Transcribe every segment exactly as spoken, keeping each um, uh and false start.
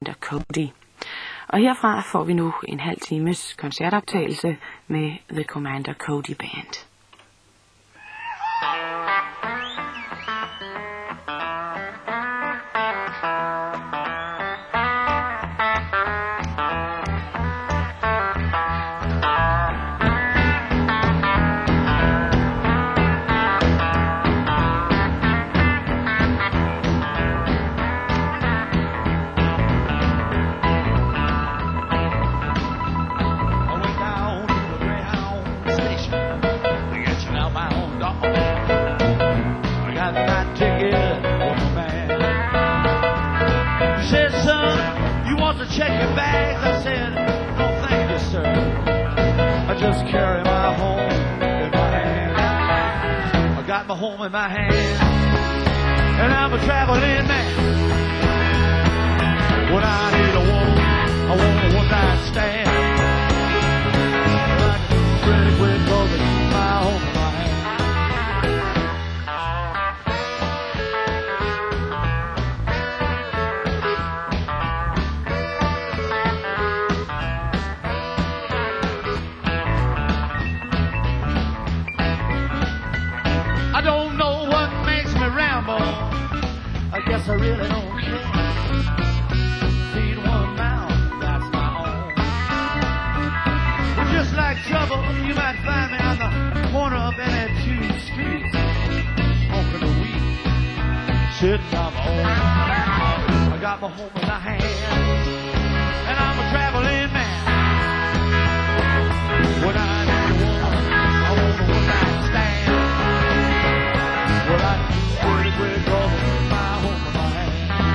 Cody. Og herfra får vi nu en halv times koncertoptagelse med The Commander Cody Band. Check your bags. I said, no thank you, sir. I just carry my home in my hand. I got my home in my hand, and I'm a traveling man. When I need a woman, I want a one night stand. I can pretty quick go to my home in my hand. I guess I really don't care. Feed one mouth, that's my home. Well, just like trouble, you might find me on the corner of any two streets, smoking the weed, sitting on my own. I got my home in my hand, and I'm a traveling man. When I need a woman, I want a one night stand. Well, I pretty quick go to my home in my hand.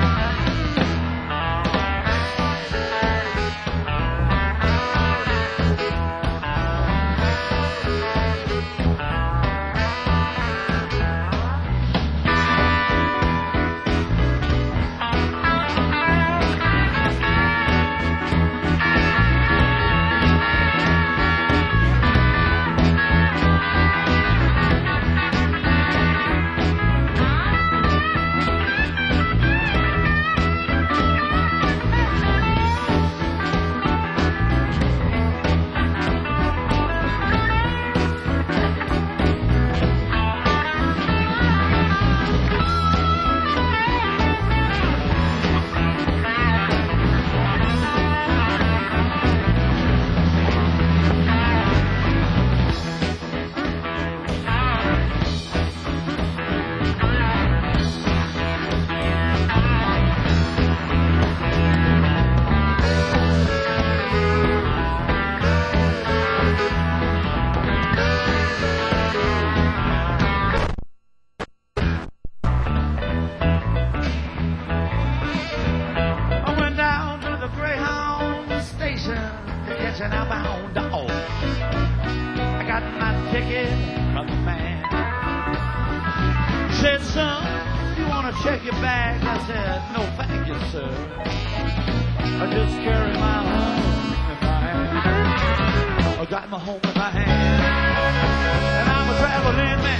Check your bags. I said, no thank you, sir. I just carry my home in my hand. I got my home in my hand, and I'm a traveling man.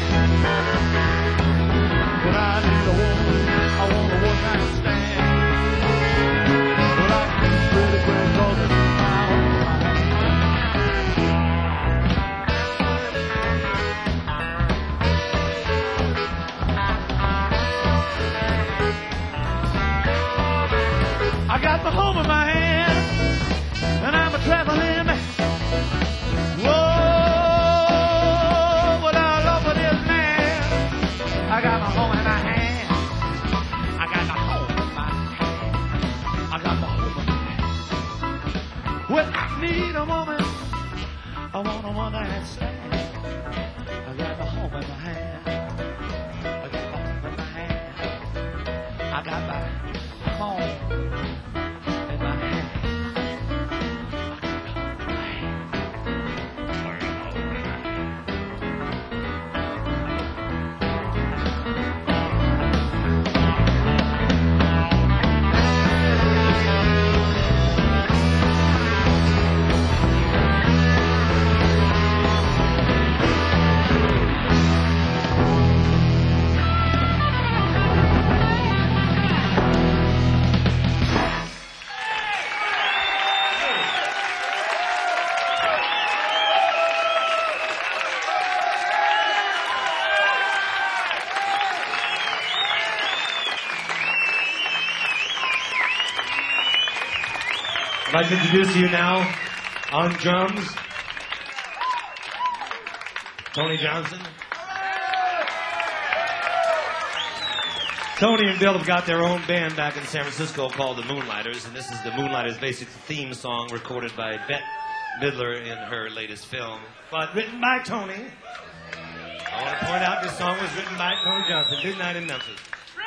When I need a woman, I want a one night stand. Well, I can pretty quick go to my home in my hand. I got my home in my hand, and I'm a traveling man. Whoa, but I love this man. I got my home in my hand. I got my home in my hand. I got my home in my hand. When I need a woman, I want a one night stand. I got my home in my hand. I got my home in my hand. I got my home. I'd like to introduce you now on drums, Tony Johnson. Tony and Bill have got their own band back in San Francisco called the Moonlighters, and this is the Moonlighters' basic theme song recorded by Bette Midler in her latest film, but written by Tony. I want to point out this song was written by Tony Johnson, Midnight in Memphis.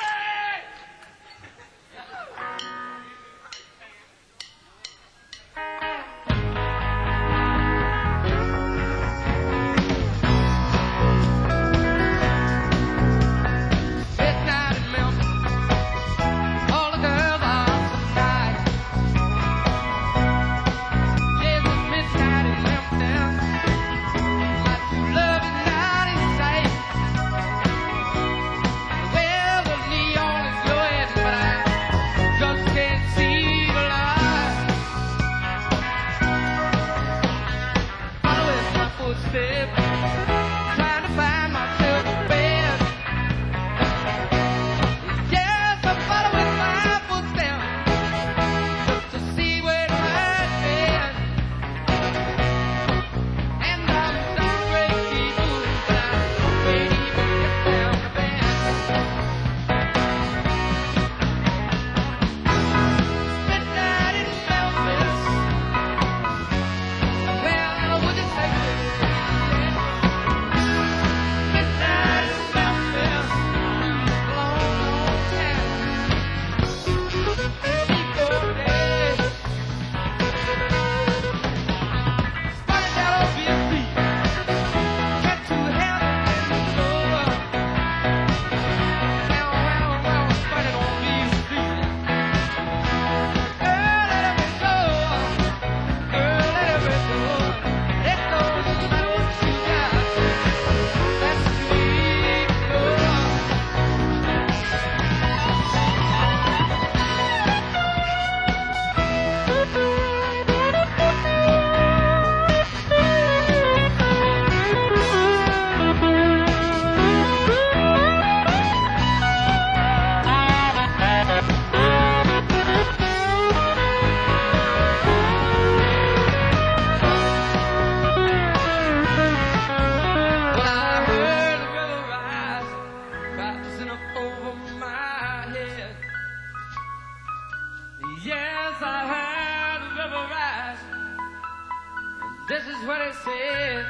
This is what it said.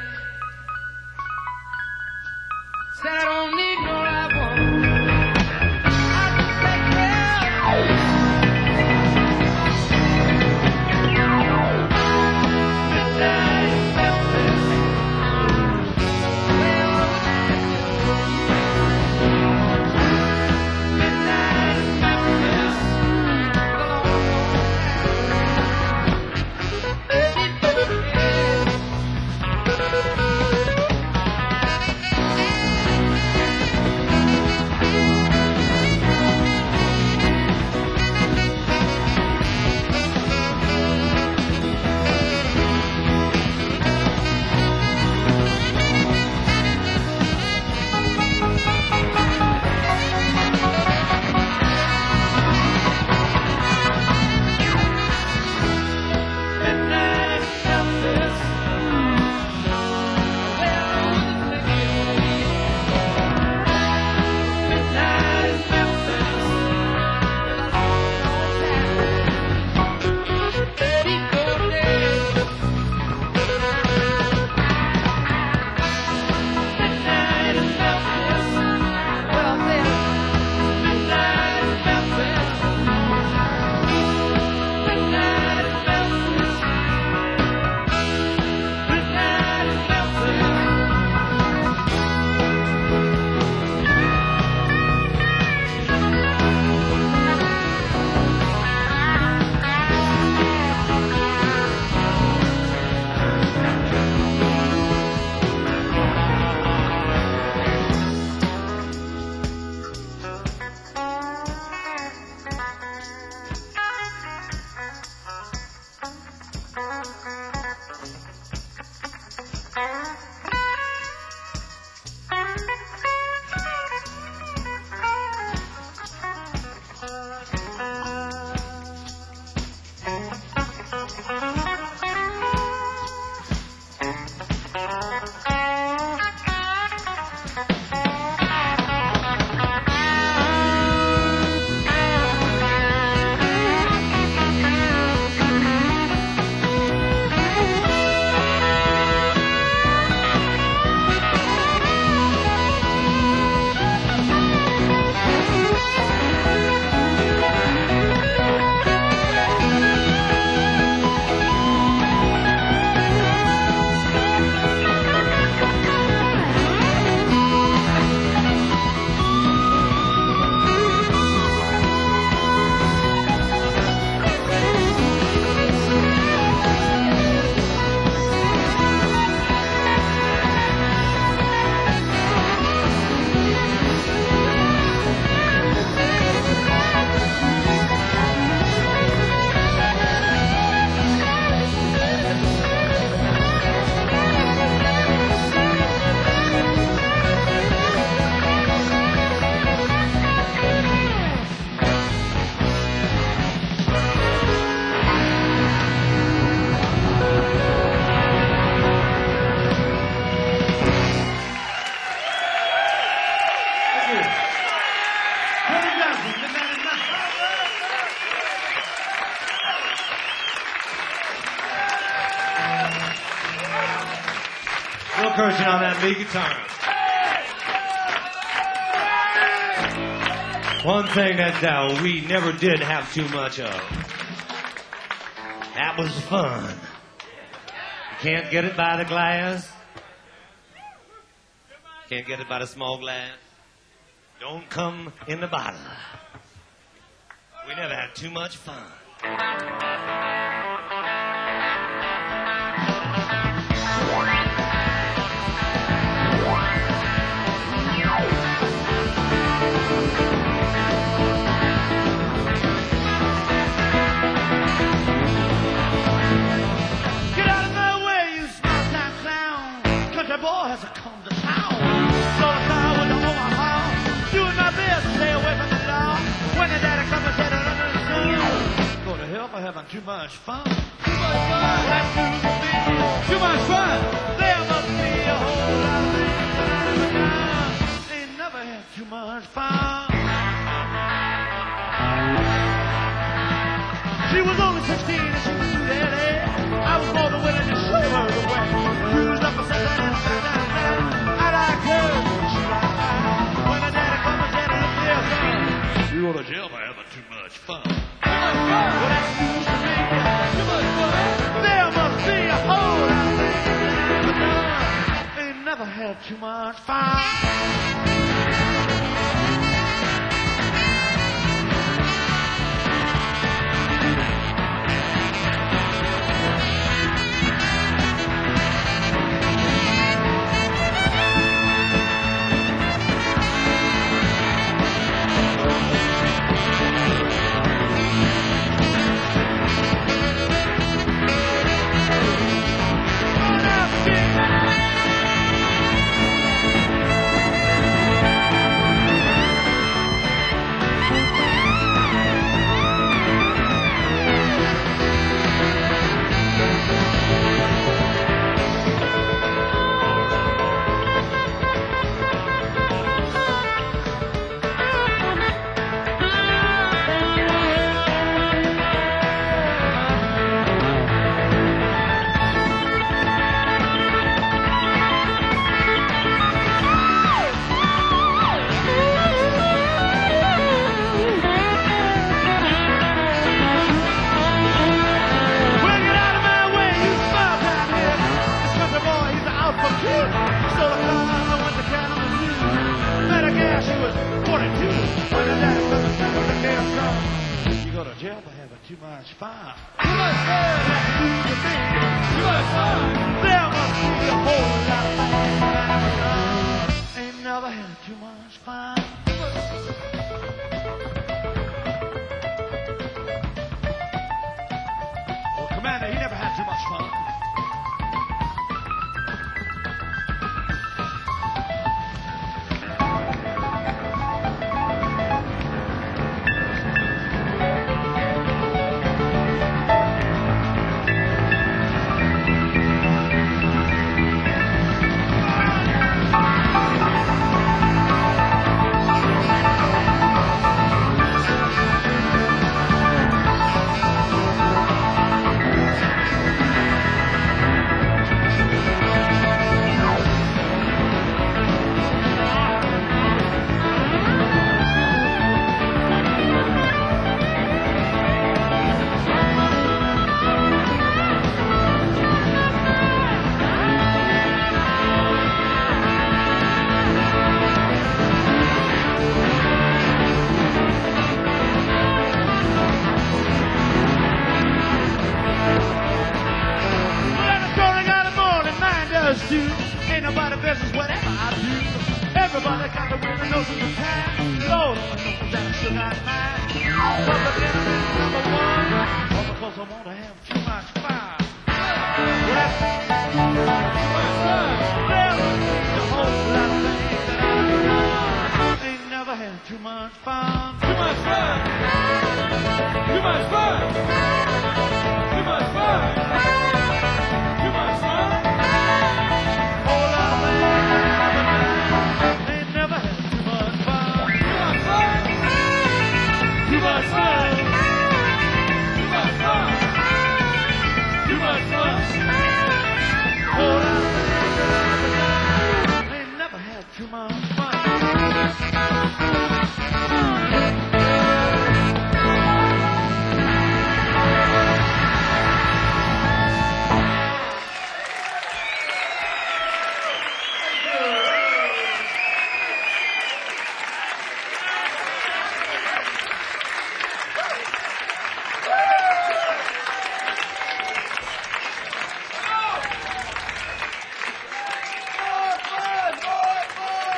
Said I don't need no right woman. I just take care of you. Midnight in Memphis. Well, midnight in Memphis. Bill Kirshen on that lead guitar. One thing that uh, we never did have too much of. That was fun. You can't get it by the glass. Can't get it by the small glass. Don't come in the bottle. We never had too much fun. Get out of my way, you small-time clown. Country boy has come to town. So I went to Omaha, doing my best to stay away from the law. When the daddy comes and said, under the sun, go to hell for having too much fun. Too much fun. That's too big. Too much fun. There must be a whole lot of things that I never done. Ain't never had too much fun. She was only sixteen and she was daddy. I was more than willing to show her the way. Cruised up and sat down and sat down and down. I like her. She like mine. When the daddy comes and said, look here, son. You go to jail for having too much fun. Too much fun? Well, that's news to me. Too much fun? There must be a whole lot of things that I never done. Ain't never had too much fun.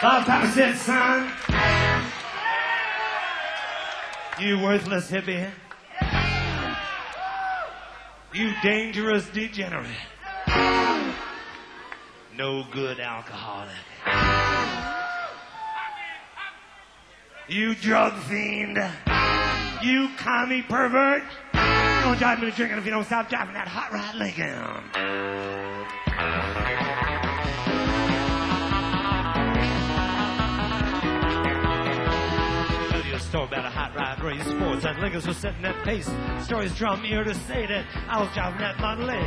Bob Papa said, son, you worthless hippie, you dangerous degenerate, no good alcoholic, you drug fiend, you commie pervert, you don't drive me to drinking if you don't stop driving that hot rod Lincoln. Story about a hot rod race, sports and liquors were setting that pace. Stories draw me here to say that I was driving that Model A.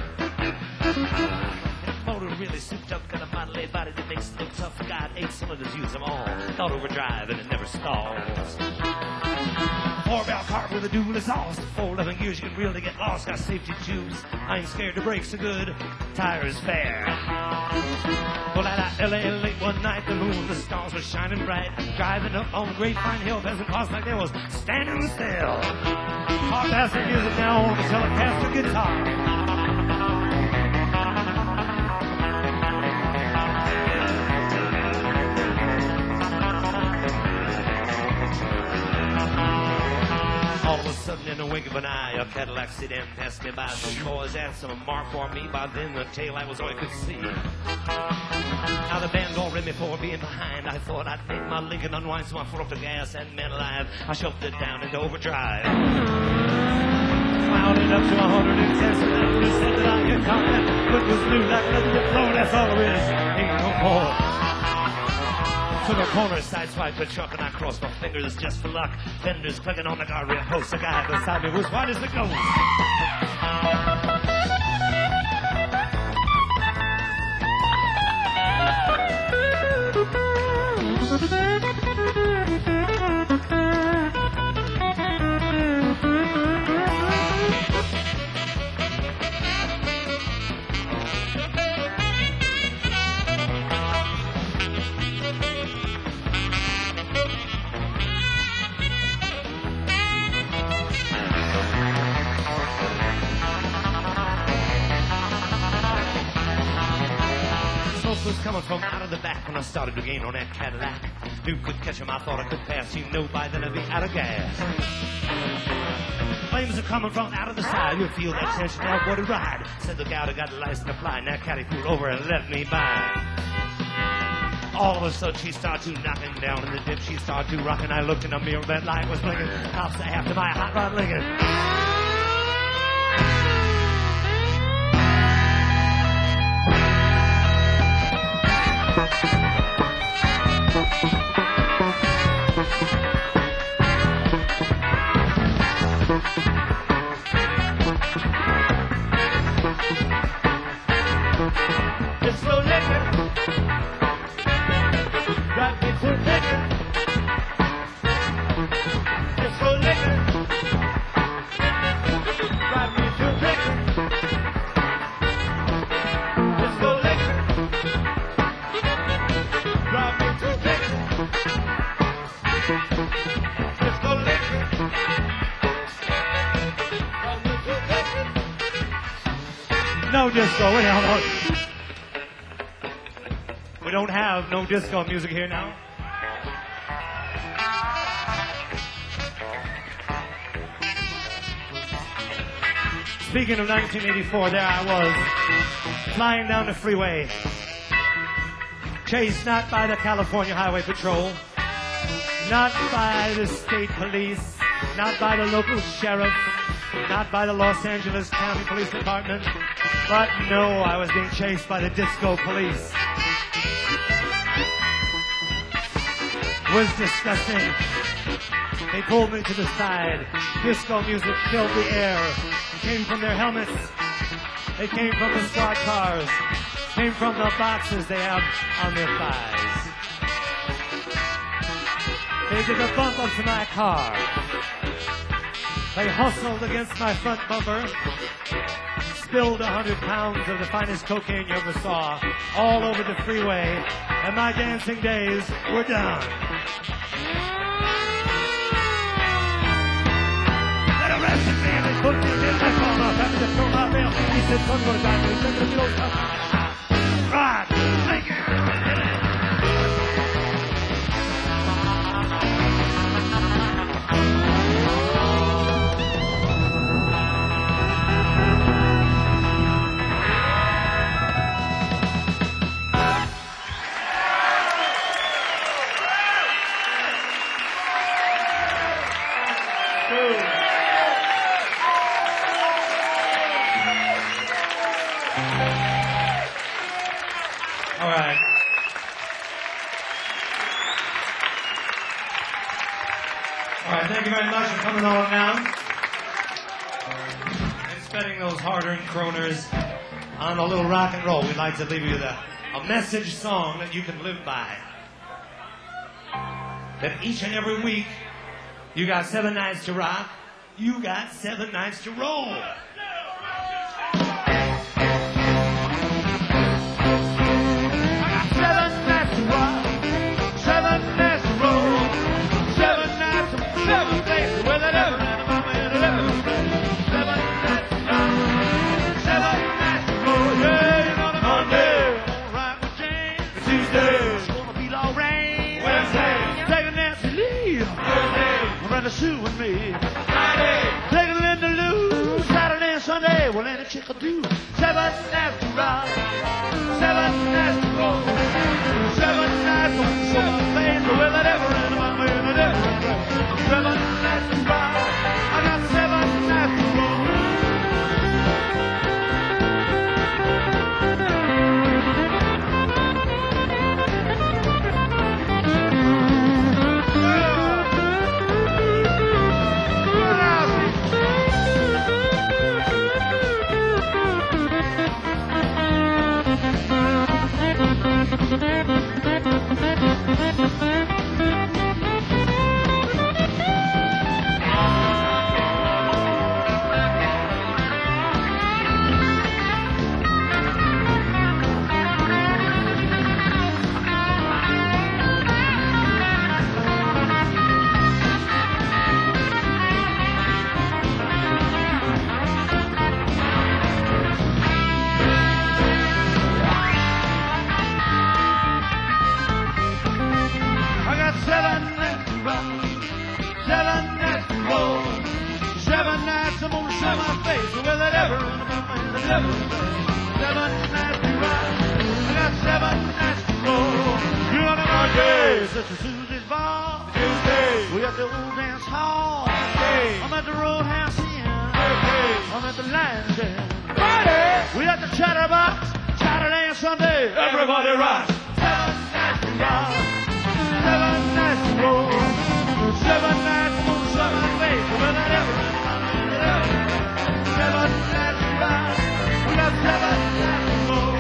That motor really souped up, got a Model A body that makes it look tough. God, eight cylinders, use them all. Thought overdrive and it never stalls. Four-barrel car with a dual exhaust. Four eleven gears, you can really get lost. Got safety tubes. I ain't scared. The brakes are good. Tires fair. Well, at L A late one night, the moon, the stars were shining bright. Driving up on Grapevine Hill, peasant cars like they was standing still. Car passing music now on the Telecaster guitar. All of a sudden, in the wink of an eye, a Cadillac sedan passed me by. Some boys had some mark for me. By then, the taillight was all I could see. Now the band all ready for being behind. I thought I'd make my Lincoln unwind, so I threw up the gas and man alive, I shoved it down into overdrive. Wound it up to one hundred ten, so then I said that I could come in. But it was new, like nothing to flow, that's all there is. Ain't no more. Took a corner, sideswiped the truck, and I crossed my fingers just for luck. Fenders clicking on the guardrail post. The guy beside me was white as the ghost. Was coming from out of the back when I started to gain on that Cadillac. Who could catch him? I thought I could pass. You know by then I'd be out of gas. Flames are coming from out of the side. You'll feel that tension now, boy, to ride. Said the guy that got the license to fly. Now caddy pulled over and let me by. All of a sudden she started to knocking down in the dip. She started to rocking. I looked in the mirror, that light was blinking. Cops after my hot rod Lincoln. No disco, we don't, we don't have no disco music here now. Speaking of nineteen eighty-four, there I was, flying down the freeway, chased not by the California Highway Patrol, not by the state police, not by the local sheriff, not by the Los Angeles County Police Department, but no, I was being chased by the disco police. It was disgusting. They pulled me to the side. Disco music filled the air. It came from their helmets. They came from the squad cars. Came from the boxes they have on their thighs. They did a bump up to my car. They hustled against my front bumper. Spilled a hundred pounds of the finest cocaine you ever saw all over the freeway, and my dancing days were done. They arrested me and they put me in my car off after they threw my bail. He said, son, what about me? He said, right, thank you. All right. All right, thank you very much for coming on now. And spending those hard-earned kroners on a little rock and roll. We'd like to leave you with a, a message song that you can live by. That each and every week, you got seven nights to rock, you got seven nights to roll. Sue and me. Friday. Taking in the loo. Saturday and Sunday. Well, any chick will do. Seven nights to rock. Seven nights to roll. Seven nights to show my face. Well, that ever in my way. That ever in my way. Seven nights to rock. I got seven nights to roll. Sister Susie's ball. Tuesday. We at the old dance hall. Tuesday. I'm at the Roadhouse Inn. Thursday. I'm at the Lion's Den. Friday. We at the Chatterbox. Saturday and Sunday. Everybody rocks. Seven nights to rock. Seven nights to roll. Seven nights to seven days. Well, that ever. Seven nights to rock. We got seven nights to roll.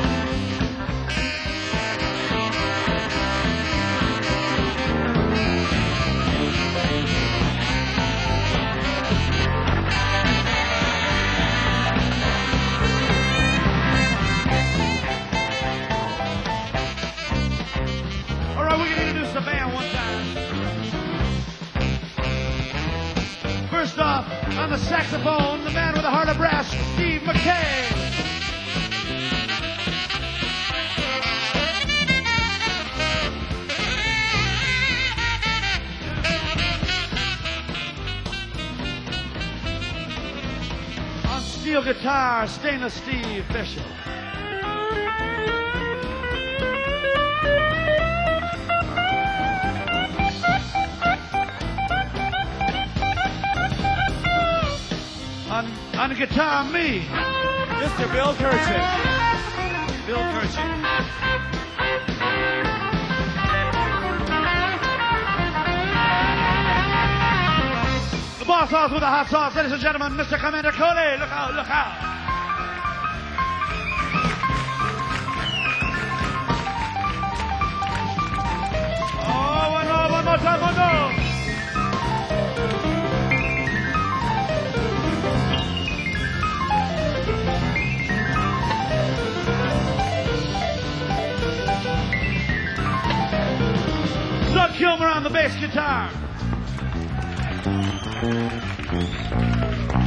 The band one time. First off, on the saxophone, the man with the heart of brass, Steve McKay. On steel guitar, Stainless Steve Fisher. On, on the guitar, me. Mister Bill Kirchen. Bill Kirchen. The boss house with the hot sauce, ladies and gentlemen, Mister Commander Coley. Look out, look out. Oh, one more, one more time, one more. Doug Kilmer on the bass guitar.